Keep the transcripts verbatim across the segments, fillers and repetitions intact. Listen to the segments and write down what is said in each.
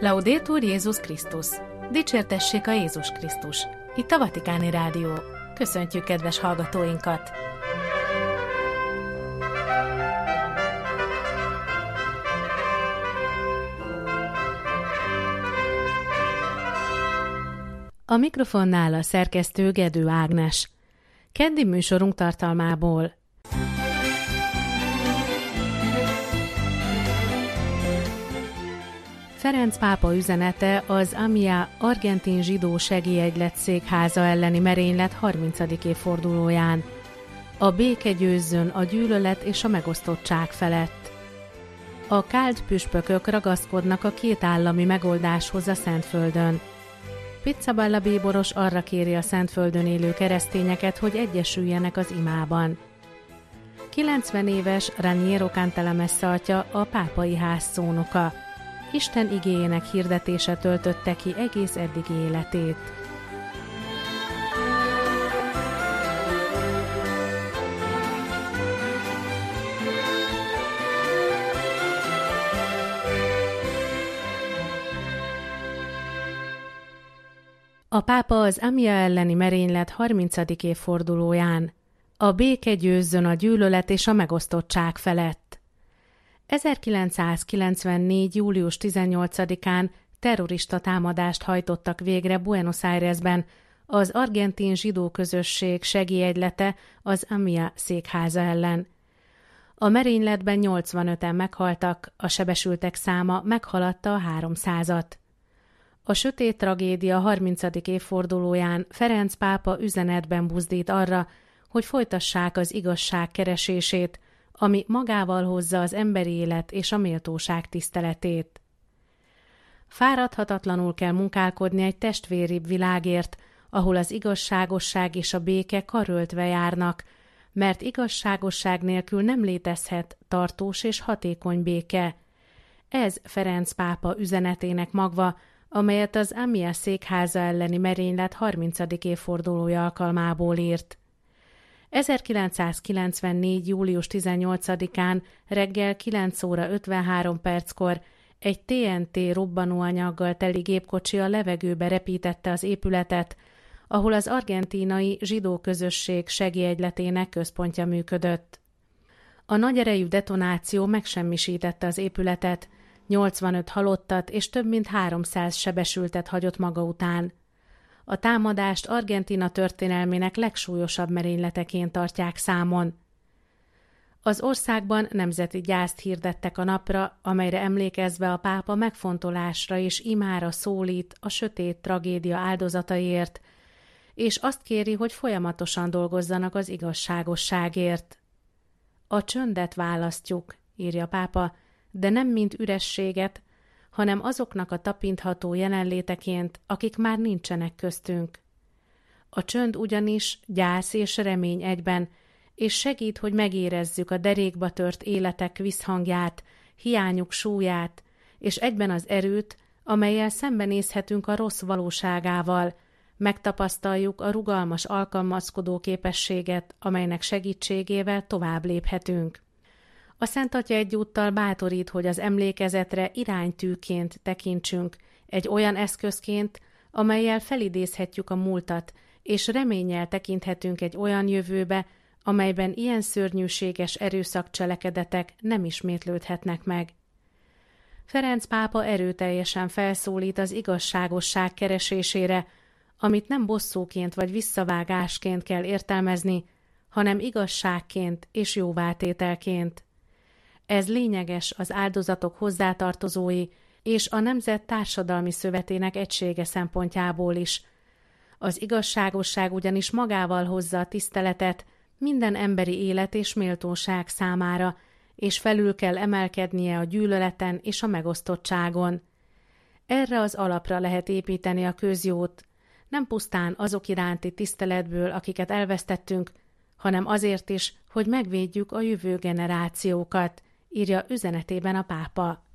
Laudetur Jézus Krisztus! Dicsértessék a Jézus Krisztus! Itt a Vatikáni Rádió. Köszöntjük kedves hallgatóinkat! A mikrofonnál a szerkesztő Gedő Ágnes. Keddi műsorunk tartalmából: Ferenc pápa üzenete az AMIA argentin zsidó segélyegylet székháza elleni merénylet harmincadik évfordulóján. A béke győzzön a gyűlölet és a megosztottság felett. A káld püspökök ragaszkodnak a kétállami megoldáshoz a Szentföldön. Pizzaballa bíboros arra kéri a Szentföldön élő keresztényeket, hogy egyesüljenek az imában. kilencven éves Raniero Cantalamessa atya a pápai ház szónoka. Isten igéjének hirdetése töltötte ki egész eddigi életét. A pápa az AMIA elleni merénylet harmincadik évfordulóján. A béke győzzön a gyűlölet és a megosztottság felett. ezerkilencszázkilencvennégy. július tizennyolcadikán terrorista támadást hajtottak végre Buenos Airesben az argentin zsidó közösség segélyegylete az AMIA székháza ellen. A merényletben nyolcvanöten meghaltak, a sebesültek száma meghaladta a háromszázat. A sötét tragédia harmincadik évfordulóján Ferenc pápa üzenetben buzdít arra, hogy folytassák az igazság keresését, ami magával hozza az emberi élet és a méltóság tiszteletét. Fáradhatatlanul kell munkálkodni egy testvéribb világért, ahol az igazságosság és a béke karöltve járnak, mert igazságosság nélkül nem létezhet tartós és hatékony béke. Ez Ferenc pápa üzenetének magva, amelyet az AMIA székháza elleni merénylet harmincadik évfordulója alkalmából írt. ezerkilencszázkilencvennégy. július tizennyolcadikán reggel kilenc óra ötvenhárom perckor egy té en té robbanóanyaggal teli gépkocsi a levegőbe repítette az épületet, ahol az argentínai zsidó közösség segélyegyletének központja működött. A nagyerejű detonáció megsemmisítette az épületet, nyolcvanöt halottat és több mint háromszáz sebesültet hagyott maga után. A támadást Argentína történelmének legsúlyosabb merényleteként tartják számon. Az országban nemzeti gyászt hirdettek a napra, amelyre emlékezve a pápa megfontolásra és imára szólít a sötét tragédia áldozataiért, és azt kéri, hogy folyamatosan dolgozzanak az igazságosságért. A csöndet választjuk, írja a pápa, de nem mint ürességet, hanem azoknak a tapintható jelenléteként, akik már nincsenek köztünk. A csönd ugyanis gyász és remény egyben, és segít, hogy megérezzük a derékba tört életek visszhangját, hiányuk súlyát, és egyben az erőt, amellyel szembenézhetünk a rossz valóságával, megtapasztaljuk a rugalmas alkalmazkodó képességet, amelynek segítségével tovább léphetünk. A Szent Atya egyúttal bátorít, hogy az emlékezetre iránytűként tekintsünk, egy olyan eszközként, amellyel felidézhetjük a múltat, és reménnyel tekinthetünk egy olyan jövőbe, amelyben ilyen szörnyűséges erőszakcselekedetek nem ismétlődhetnek meg. Ferenc pápa erőteljesen felszólít az igazságosság keresésére, amit nem bosszúként vagy visszavágásként kell értelmezni, hanem igazságként és jóvátételként. Ez lényeges az áldozatok hozzátartozói és a nemzet társadalmi szövetének egysége szempontjából is. Az igazságosság ugyanis magával hozza a tiszteletet minden emberi élet és méltóság számára, és felül kell emelkednie a gyűlöleten és a megosztottságon. Erre az alapra lehet építeni a közjót, nem pusztán azok iránti tiszteletből, akiket elvesztettünk, hanem azért is, hogy megvédjük a jövő generációkat, írja üzenetében a pápa.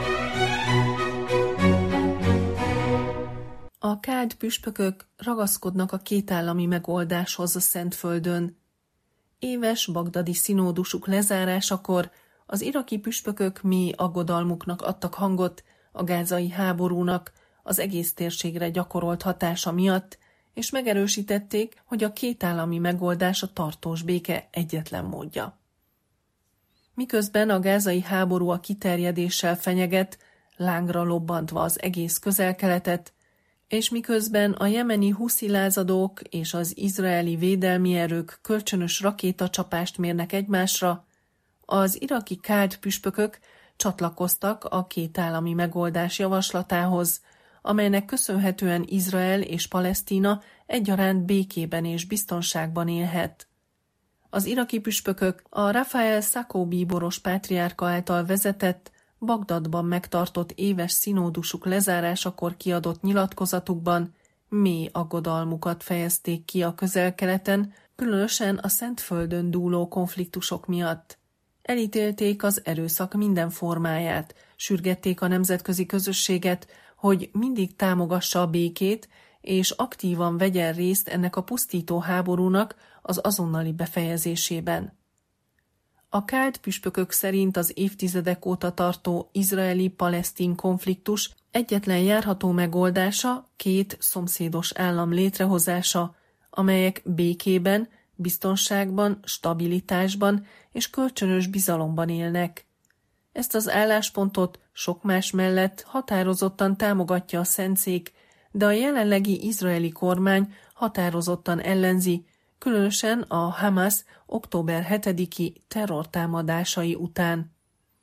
A káld püspökök ragaszkodnak a kétállami megoldáshoz a Szentföldön. Éves bagdadi színódusuk lezárásakor az iraki püspökök mély aggodalmuknak adtak hangot a gázai háborúnak az egész térségre gyakorolt hatása miatt, és megerősítették, hogy a kétállami megoldás a tartós béke egyetlen módja. Miközben a gázai háború a kiterjedéssel fenyeget, lángra lobbantva az egész Közel-Keletet, és miközben a jemeni huszi lázadók és az izraeli védelmi erők kölcsönös rakétacsapást mérnek egymásra, az iraki káld püspökök csatlakoztak a kétállami megoldás javaslatához, amelynek köszönhetően Izrael és Palesztína egyaránt békében és biztonságban élhet. Az iraki püspökök a Rafael Sacco bíboros pátriárka által vezetett, Bagdadban megtartott éves színódusuk lezárásakor kiadott nyilatkozatukban mély aggodalmukat fejezték ki a Közel-Keleten, különösen a Szentföldön dúló konfliktusok miatt. Elítélték az erőszak minden formáját, sürgették a nemzetközi közösséget, hogy mindig támogassa a békét, és aktívan vegyen részt ennek a pusztító háborúnak az azonnali befejezésében. A káld püspökök szerint az évtizedek óta tartó izraeli-palesztin konfliktus egyetlen járható megoldása két szomszédos állam létrehozása, amelyek békében, biztonságban, stabilitásban és kölcsönös bizalomban élnek. Ezt az álláspontot sok más mellett határozottan támogatja a Szentszék, de a jelenlegi izraeli kormány határozottan ellenzi, különösen a Hamas október hetediki terrortámadásai után.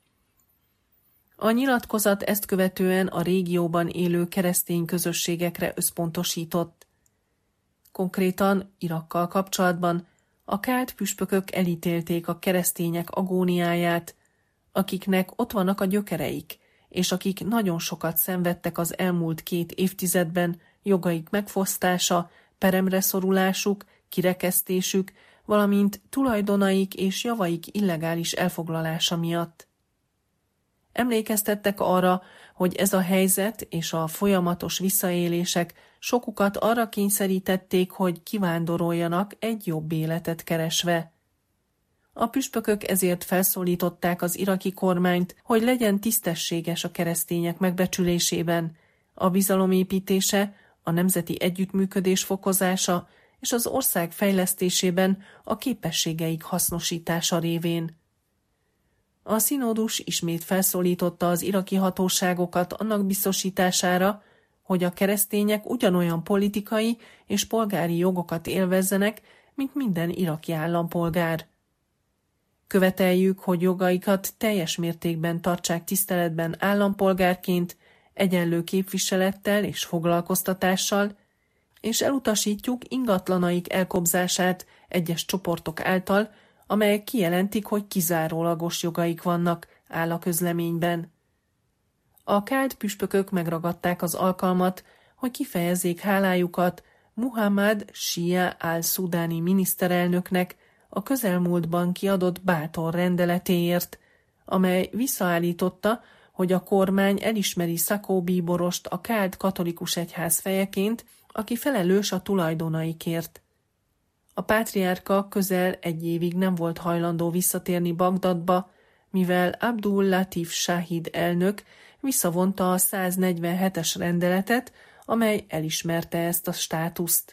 A nyilatkozat ezt követően a régióban élő keresztény közösségekre összpontosított. Konkrétan Irakkal kapcsolatban a káld püspökök elítélték a keresztények agóniáját, akiknek ott vannak a gyökereik, és akik nagyon sokat szenvedtek az elmúlt két évtizedben jogaik megfosztása, peremre szorulásuk, kirekesztésük, valamint tulajdonaik és javaik illegális elfoglalása miatt. Emlékeztettek arra, hogy ez a helyzet és a folyamatos visszaélések sokukat arra kényszerítették, hogy kivándoroljanak egy jobb életet keresve. A püspökök ezért felszólították az iraki kormányt, hogy legyen tisztességes a keresztények megbecsülésében, a bizalomépítése, a nemzeti együttműködés fokozása és az ország fejlesztésében a képességeik hasznosítása révén. A színódus ismét felszólította az iraki hatóságokat annak biztosítására, hogy a keresztények ugyanolyan politikai és polgári jogokat élvezzenek, mint minden iraki állampolgár. Követeljük, hogy jogaikat teljes mértékben tartsák tiszteletben állampolgárként, egyenlő képviselettel és foglalkoztatással, és elutasítjuk ingatlanaik elkobzását egyes csoportok által, amelyek kijelentik, hogy kizárólagos jogaik vannak, áll a közleményben. A káld püspökök megragadták az alkalmat, hogy kifejezzék hálájukat Muhammad Shia al-Szudáni miniszterelnöknek a közelmúltban kiadott bátor rendeletéért, amely visszaállította, hogy a kormány elismeri Sacco bíborost a káld katolikus egyház fejeként, aki felelős a tulajdonaikért. A pátriárka közel egy évig nem volt hajlandó visszatérni Bagdadba, mivel Abdul Latif Shahid elnök visszavonta a száznegyvenhetes rendeletet, amely elismerte ezt a státuszt.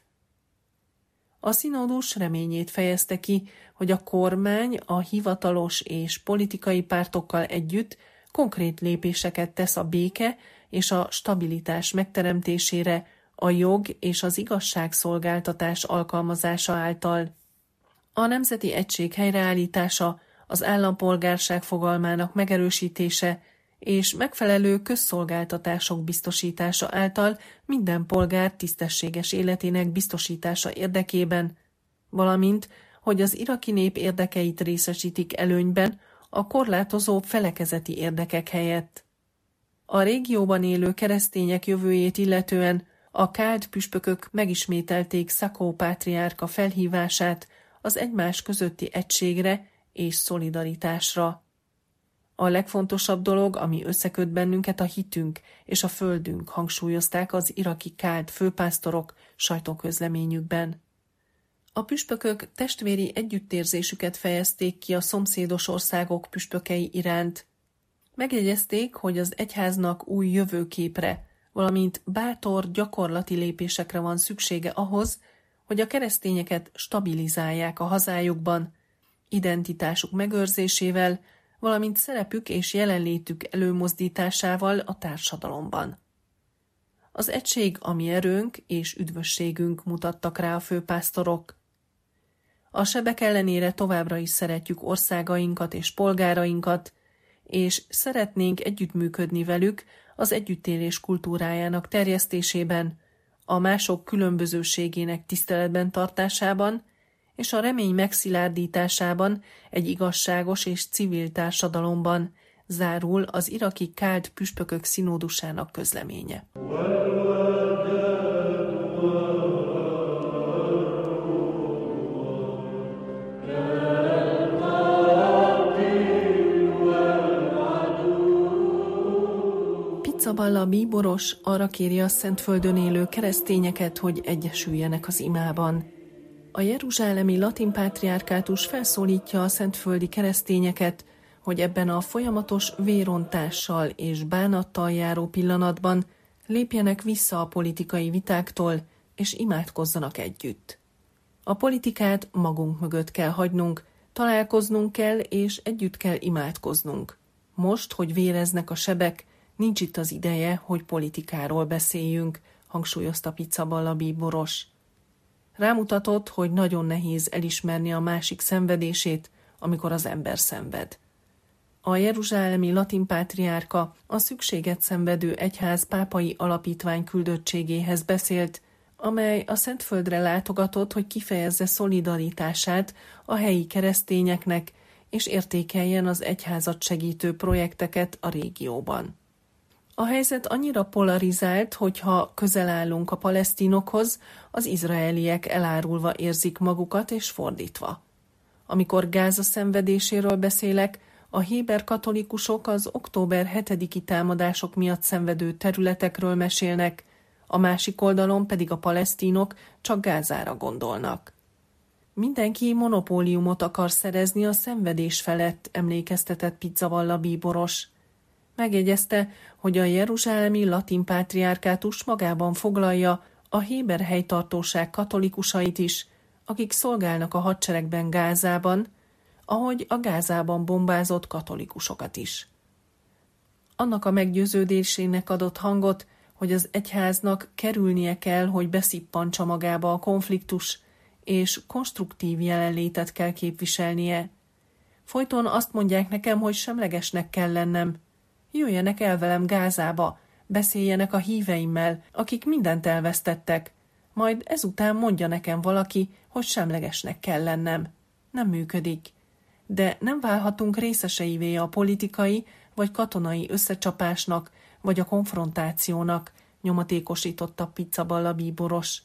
A színódus reményét fejezte ki, hogy a kormány a hivatalos és politikai pártokkal együtt konkrét lépéseket tesz a béke és a stabilitás megteremtésére, a jog és az igazságszolgáltatás alkalmazása által. A nemzeti egység helyreállítása, az állampolgárság fogalmának megerősítése és megfelelő közszolgáltatások biztosítása által minden polgár tisztességes életének biztosítása érdekében, valamint, hogy az iraki nép érdekeit részesítik előnyben a korlátozó felekezeti érdekek helyett. A régióban élő keresztények jövőjét illetően a káld püspökök megismételték Sacco pátriárka felhívását az egymás közötti egységre és szolidaritásra. A legfontosabb dolog, ami összeköt bennünket, a hitünk és a földünk, hangsúlyozták az iraki káld főpásztorok sajtóközleményükben. A püspökök testvéri együttérzésüket fejezték ki a szomszédos országok püspökei iránt. Megjegyezték, hogy az egyháznak új jövőképre, valamint bátor, gyakorlati lépésekre van szüksége ahhoz, hogy a keresztényeket stabilizálják a hazájukban, identitásuk megőrzésével, valamint szerepük és jelenlétük előmozdításával a társadalomban. Az egység a mi erőnk és üdvösségünk, mutattak rá a főpásztorok. A sebek ellenére továbbra is szeretjük országainkat és polgárainkat, és szeretnénk együttműködni velük az együttélés kultúrájának terjesztésében, a mások különbözőségének tiszteletben tartásában és a remény megszilárdításában egy igazságos és civil társadalomban, zárul az iraki káld püspökök színódusának közleménye. Pizzaballa bíboros arra kéri a Szentföldön élő keresztényeket, hogy egyesüljenek az imában. A jeruzsálemi latin pátriárkátus felszólítja a szentföldi keresztényeket, hogy ebben a folyamatos vérontással és bánattal járó pillanatban lépjenek vissza a politikai vitáktól, és imádkozzanak együtt. A politikát magunk mögött kell hagynunk, találkoznunk kell, és együtt kell imádkoznunk. Most, hogy véreznek a sebek, nincs itt az ideje, hogy politikáról beszéljünk, hangsúlyozta Pizzaballa bíboros. Rámutatott, hogy nagyon nehéz elismerni a másik szenvedését, amikor az ember szenved. A jeruzsálemi latin pátriárka a szükséget szenvedő egyház pápai alapítvány küldöttségéhez beszélt, amely a Szentföldre látogatott, hogy kifejezze szolidaritását a helyi keresztényeknek, és értékeljen az egyházat segítő projekteket a régióban. A helyzet annyira polarizált, hogy ha közel állunk a palesztinokhoz, az izraeliek elárulva érzik magukat, és fordítva. Amikor Gáza szenvedéséről beszélek, a héber katolikusok az október hetediki támadások miatt szenvedő területekről mesélnek, a másik oldalon pedig a palesztinok csak Gázára gondolnak. Mindenki monopóliumot akar szerezni a szenvedés felett, emlékeztetett Pizzaballa bíboros. Megjegyezte, hogy a jeruzsálemi latin pátriárkátus magában foglalja a héber helytartóság katolikusait is, akik szolgálnak a hadseregben Gázában, ahogy a Gázában bombázott katolikusokat is. Annak a meggyőződésének adott hangot, hogy az egyháznak kerülnie kell, hogy beszippantsa magába a konfliktus, és konstruktív jelenlétet kell képviselnie. Folyton azt mondják nekem, hogy semlegesnek kell lennem. Jöjjenek el velem Gázába, beszéljenek a híveimmel, akik mindent elvesztettek. Majd ezután mondja nekem valaki, hogy semlegesnek kell lennem. Nem működik. De nem válhatunk részeseivé a politikai vagy katonai összecsapásnak, vagy a konfrontációnak, nyomatékosította Pizzaballa bíboros.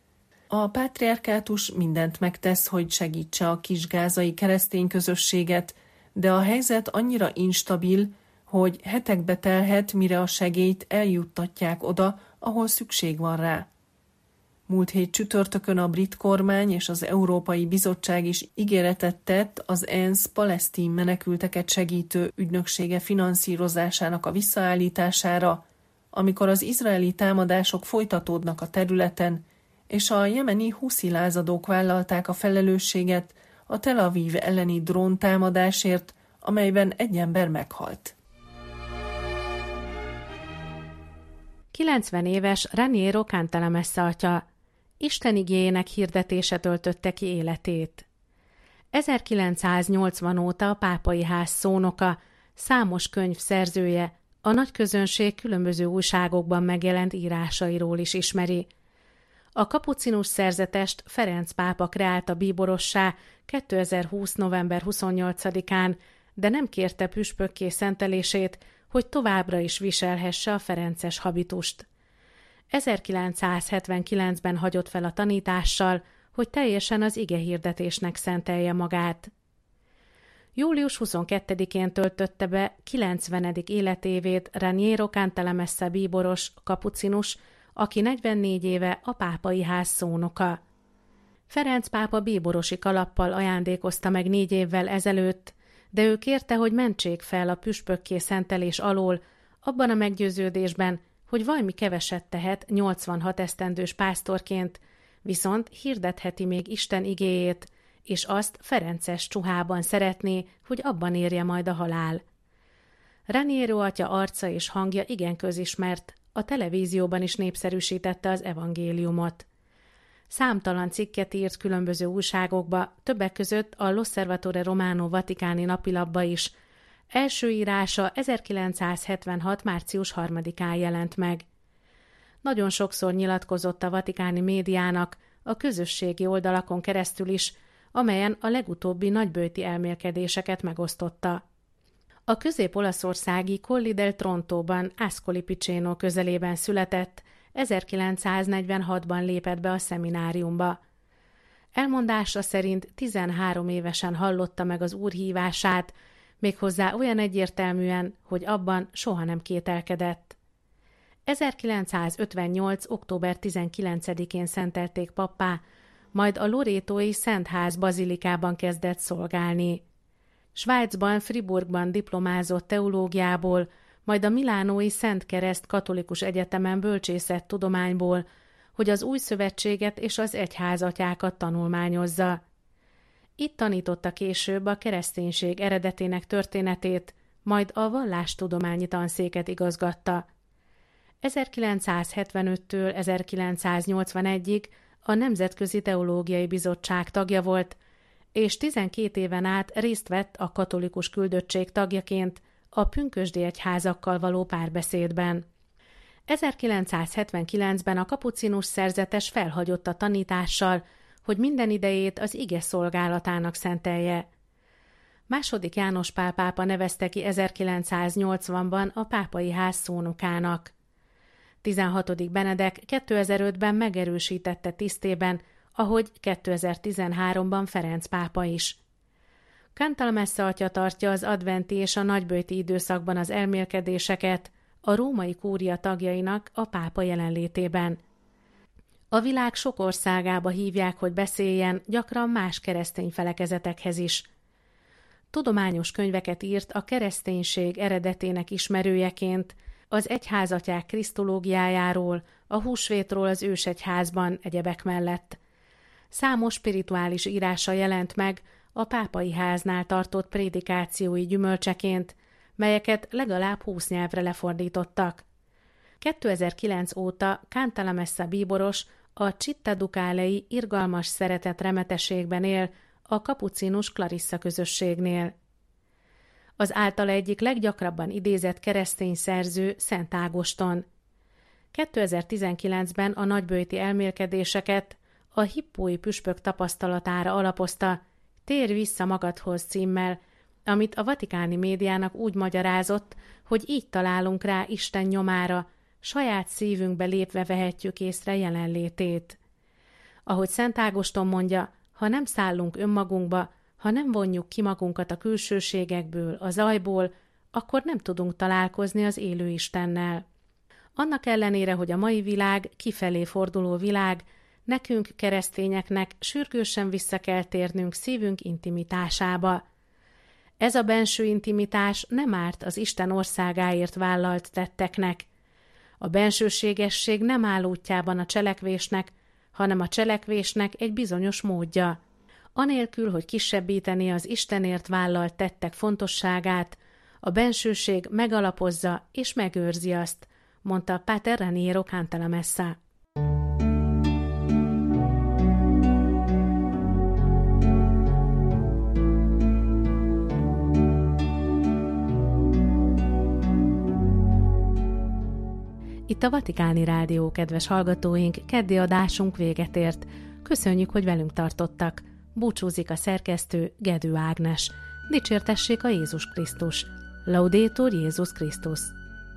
A pátriárkátus mindent megtesz, hogy segítse a kisgázai keresztény közösséget, de a helyzet annyira instabil, hogy hetekbe telhet, mire a segélyt eljuttatják oda, ahol szükség van rá. Múlt hét csütörtökön a brit kormány és az Európai Bizottság is ígéretet tett az ENSZ palesztin menekülteket segítő ügynöksége finanszírozásának a visszaállítására, amikor az izraeli támadások folytatódnak a területen, és a jemeni huszi lázadók vállalták a felelősséget a Tel Aviv elleni dróntámadásért, amelyben egy ember meghalt. kilencven éves Raniero Cantalamessa atya Isten igéjének hirdetése töltötte ki életét. ezerkilencszáznyolcvan óta a pápai ház szónoka, számos könyv szerzője, a nagy közönség különböző újságokban megjelent írásairól is ismeri. A kapucinus szerzetest Ferenc pápa kreálta bíborossá kétezer-húsz. november huszonnyolcadikán, de nem kérte püspökké szentelését, hogy továbbra is viselhesse a ferences habitust. ezerkilencszázhetvenkilencben hagyott fel a tanítással, hogy teljesen az igehirdetésnek szentelje magát. július huszonkettedikén töltötte be kilencvenedik életévét Raniero Cantalamessa bíboros, kapucinus, aki negyvennégy éve a pápai ház szónoka. Ferenc pápa bíborosi kalappal ajándékozta meg négy évvel ezelőtt, de ő kérte, hogy mentsék fel a püspökké szentelés alól, abban a meggyőződésben, hogy valami keveset tehet nyolcvanhat esztendős pásztorként, viszont hirdetheti még Isten igéjét, és azt ferences csuhában szeretné, hogy abban érje majd a halál. Raniero atya arca és hangja igen közismert, a televízióban is népszerűsítette az evangéliumot. Számtalan cikket írt különböző újságokba, többek között a L'Osservatore Romano vatikáni napilapba is. Első írása ezerkilencszázhetvenhat. március harmadikán jelent meg. Nagyon sokszor nyilatkozott a vatikáni médiának, a közösségi oldalakon keresztül is, amelyen a legutóbbi nagyböjti elmélkedéseket megosztotta. A közép-olaszországi Colli del Trontóban, Ascoli Piceno közelében született, ezerkilencszáznegyvenhatban lépett be a szemináriumba. Elmondása szerint tizenhárom évesen hallotta meg az Úr hívását, méghozzá olyan egyértelműen, hogy abban soha nem kételkedett. ezerkilencszázötvennyolc. október tizenkilencedikén szentelték pappá, majd a lorétói Szentház bazilikában kezdett szolgálni. Svájcban, Fribourgban diplomázott teológiából, majd a milánói Szent Kereszt Katolikus Egyetemen bölcsészettudományból, hogy az új szövetséget és az egyházatyákat tanulmányozza. Itt tanította később a kereszténység eredetének történetét, majd a vallástudományi tanszéket igazgatta. ezerkilencszázhetvenöttől ezerkilencszáznyolcvanegyig a Nemzetközi Teológiai Bizottság tagja volt, és tizenkét éven át részt vett a katolikus küldöttség tagjaként a pünkösdi egyházakkal való párbeszédben. ezerkilencszázhetvenkilencben a kapucinus szerzetes felhagyott a tanítással, hogy minden idejét az ige szolgálatának szentelje. Második János Pál pápa nevezte ki ezerkilencszáznyolcvanban a pápai ház szónokának. tizenhatodik Benedek kétezer-ötben megerősítette tisztében, ahogy kétezer-tizenháromban Ferenc pápa is. Cantalamessa atya tartja az adventi és a nagyböjti időszakban az elmélkedéseket a római kúria tagjainak a pápa jelenlétében. A világ sok országába hívják, hogy beszéljen, gyakran más keresztény felekezetekhez is. Tudományos könyveket írt a kereszténység eredetének ismerőjeként, az egyházatyák krisztológiájáról, a húsvétról az ősegyházban egyebek mellett. Számos spirituális írása jelent meg a pápai háznál tartott prédikációi gyümölcseként, melyeket legalább húsz nyelvre lefordítottak. kétezer-kilenc óta Cantalamessa bíboros a Città Ducalei irgalmas szeretet remetességben él a kapucinus Clarissa közösségnél. Az általa egyik leggyakrabban idézett keresztény szerző Szent Ágoston. kétezer-tizenkilencben a nagyböjti elmélkedéseket a hippói püspök tapasztalatára alapozta, Térj vissza magadhoz címmel, amit a vatikáni médiának úgy magyarázott, hogy így találunk rá Isten nyomára, saját szívünkbe lépve vehetjük észre jelenlétét. Ahogy Szent Ágoston mondja, ha nem szállunk önmagunkba, ha nem vonjuk ki magunkat a külsőségekből, a zajból, akkor nem tudunk találkozni az élő Istennel. Annak ellenére, hogy a mai világ kifelé forduló világ, nekünk keresztényeknek sürgősen vissza kell térnünk szívünk intimitásába. Ez a benső intimitás nem árt az Isten országáért vállalt tetteknek. A bensőségesség nem áll útjában a cselekvésnek, hanem a cselekvésnek egy bizonyos módja. Anélkül, hogy kisebbítené az Istenért vállalt tettek fontosságát, a bensőség megalapozza és megőrzi azt, mondta Páter Raniero Cantalamessa. Itt a Vatikáni Rádió, kedves hallgatóink, keddi adásunk véget ért. Köszönjük, hogy velünk tartottak. Búcsúzik a szerkesztő, Gedő Ágnes. Dicsértessék a Jézus Krisztus. Laudetur Jézus Krisztus.